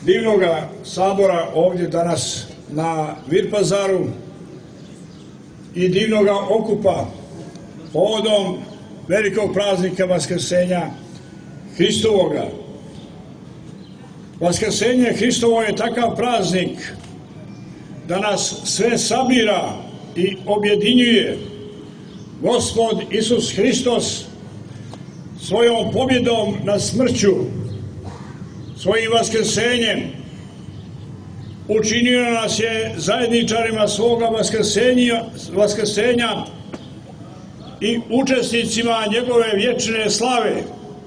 divnoga sabora ovdje danas na Virpazaru i divnoga okupa povodom velikog praznika Vaskrsenja Hristovoga. Vaskrsenje Hristovo je takav praznik da nas sve sabira i objedinjuje. Gospod Isus Hristos svojom pobjedom nad smrću, svojim vaskrsenjem učinio nas je zajedničarima svoga vaskrsenja i učesnicima njegove vječne slave.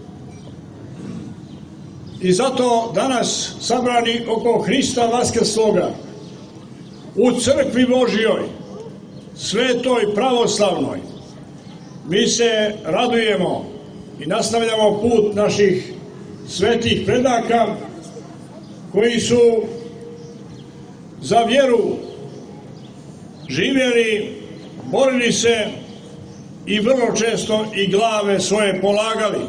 I zato danas sabrani oko Hrista vaskrsloga u crkvi Božjoj, svetoj pravoslavnoj, mi se radujemo i nastavljamo put naših svetih predaka koji su za vjeru živjeli, borili se i vrlo često i glave svoje polagali.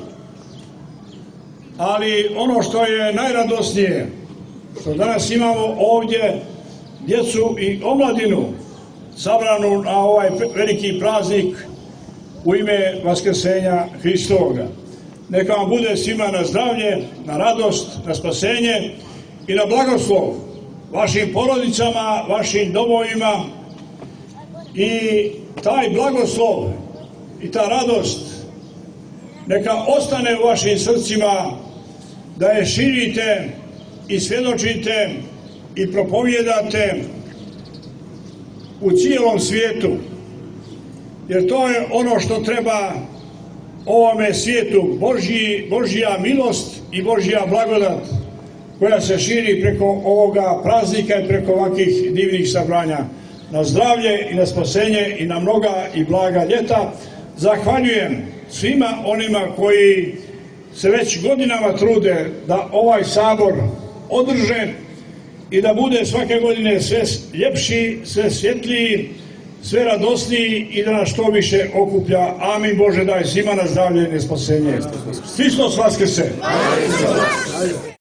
Ali ono što je najradosnije, što danas imamo ovdje djecu i omladinu sabranu na ovaj veliki praznik u ime Vaskrsenja Hristovoga. Neka vam bude svima na zdravlje, na radost, na spasenje i na blagoslov vašim porodicama, vašim domovima, i taj blagoslov i ta radost neka ostane u vašim srcima, da je širite i svjedočite i propovijedate u cijelom svijetu, jer to je ono što treba ovome svijetu, Božja milost i Božja blagodat koja se širi preko ovoga praznika i preko ovakvih divnih sabranja. Na zdravlje i na spasenje i na mnoga i blaga ljeta. Zahvaljujem svima onima koji se već godinama trude da ovaj sabor održe i da bude svake godine sve ljepši, sve svjetliji, sve radosniji i da nas što više okuplja. Amin. Bože, daj svima na zdravlje i na spasenje. Hristos Vaskrse!